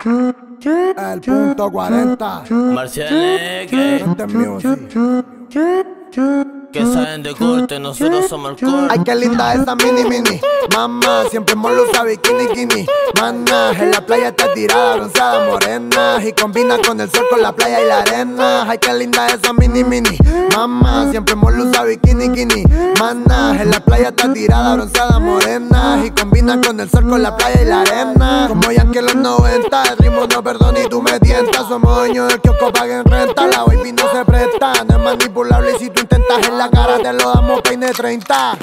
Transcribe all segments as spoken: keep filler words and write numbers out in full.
El punto cuarenta. Marcianeque, que saben de corte, nosotros somos el corte. Ay, qué linda esa mini mini. Mamá, siempre molo usa bikini kini. Mana, en la playa está tirada, bronceada, morena. Y combina con el sol, con la playa y la arena. Ay, qué linda esa mini mini. Mamá, siempre molo usa bikini kini. Mana, en la playa está tirada, bronceada, morena. Y combina con el sol, con la playa y la arena. Como ya que en los noventa, el ritmo no perdona y tú me tientas. Somos dueños del kiosco, paguen renta. La baby no se presta, no es manipulable y si tú intentas en la cara te lo damos peine treinta.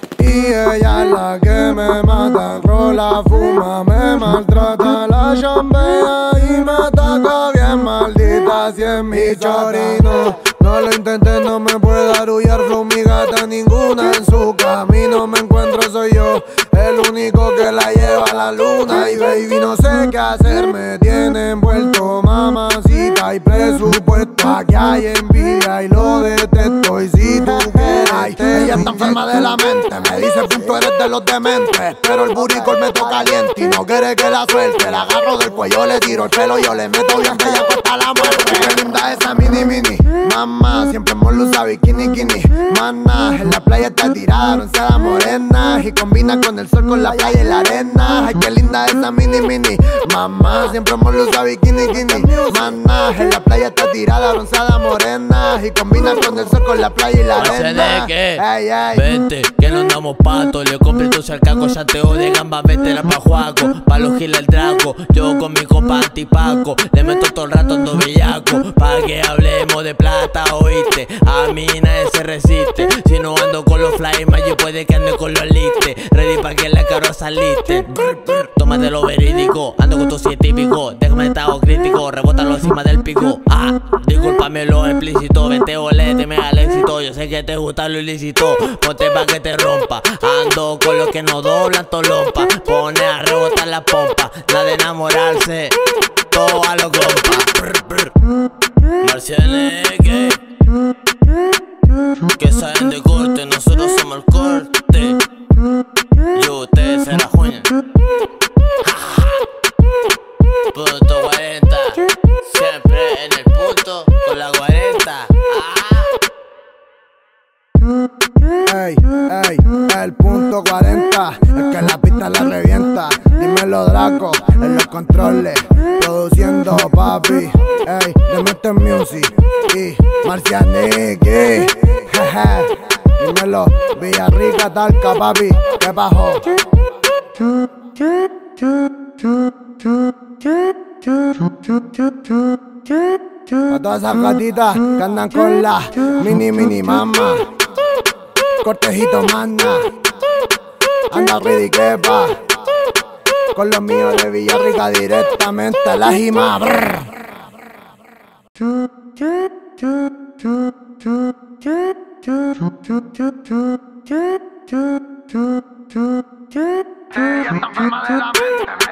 Y ella es la que me mata, rola, fuma, me maltrata, la chambea y me ataca bien maldita si es mi chorino. No lo intenté, no me puede arullar, flow mi gata, ninguna en su camino me encuentro, soy yo el único que la lleva a la luna. Y baby no sé qué hacer, me tiene envuelto, mamacita y presupuesto. Aquí hay envidia y lo detesto, y si tú quieres ay, ella está enferma de la mente, me dice punto eres de los dementes, pero el buricol me toca caliente y no quiere que la suelte. La agarro del cuello, le tiro el pelo, yo le meto bien bella hasta la muerte. Qué linda esa mini mini. Mamá, siempre molo usa bikini kini. Mana, en la playa está tirada, bronceada, morena. Y combina con el sol, con la playa y la arena. Ay, qué linda esa mini mini. Mamá, siempre molo usa bikini kini. Mana, en la playa está tirada, bronceada, morena. Y combina con el sol, con la playa y la arena. Ey, ey. Vete, que no andamos pato. Le compré tu cercaco, chanteo de gamba, vete la pa' Juaco. Pa' los giles el draco, yo con mi compa antipaco. Le meto todo el rato ando bellaco, pa' que hablemos de plata, oíste. A mí nadie se resiste. Si no ando con los fly, más yo puede que ande con los listes. Ready pa' que la caro saliste. Tómate lo verídico, ando con tu científico. Déjame estado crítico, rebótalo encima del pico. Ah, discúlpame lo explícito. Vete oléteme al éxito. Yo sé que te gusta lo ilícito. Ponte pa' que te rompa. Ando con los que no doblan tolompa. Pone a rebotar la pompa. La de enamorarse, todo a los compas. Marcianeque, que saben de corte, nosotros somos el corte. Y ustedes se la juegan. Punto cuarenta, siempre en el punto con la cuarenta. Ey, ey, el punto cuarenta, es que la pista la revienta. Dímelo Draco, en los controles, produciendo papi. Ey, de Mister Music y Marcianeque. Jeje, dímelo, Villarrica, Talca, papi, ¿qué bajó? A todas esas gatitas que andan con la mini mini mama. Cortejito manda, anda ready que va. Con los míos de Villarrica directamente a la Jima. Ella está enferma de la mente.